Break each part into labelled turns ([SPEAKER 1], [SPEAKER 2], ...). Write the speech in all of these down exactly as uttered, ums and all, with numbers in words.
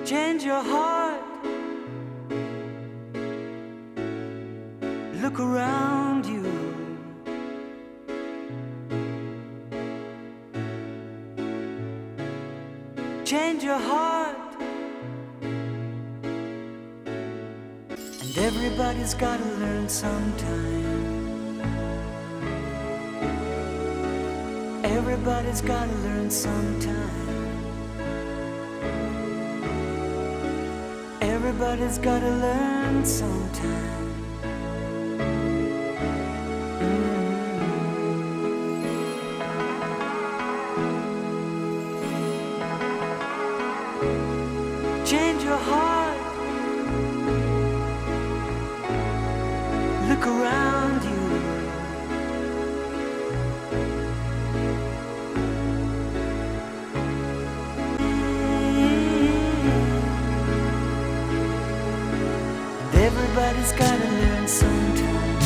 [SPEAKER 1] Change your heart. Look around you. Change your heart. And everybody's gotta learn sometime. Everybody's gotta learn sometime. Everybody's gotta learn sometime. Mm-hmm. Change your heart. Look around you. Everybody's gotta learn sometime.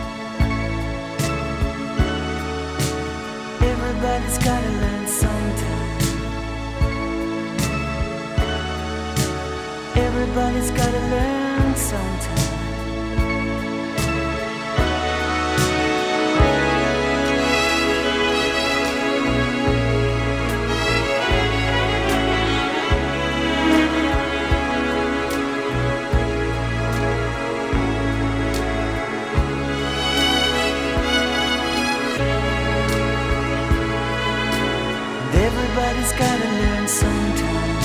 [SPEAKER 1] Everybody's gotta learn sometime. Everybody's gotta learn sometime. Everybody's gotta learn sometime.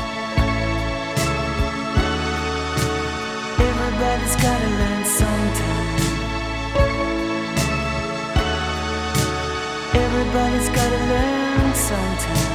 [SPEAKER 1] Everybody's gotta learn sometime. Everybody's gotta learn sometime.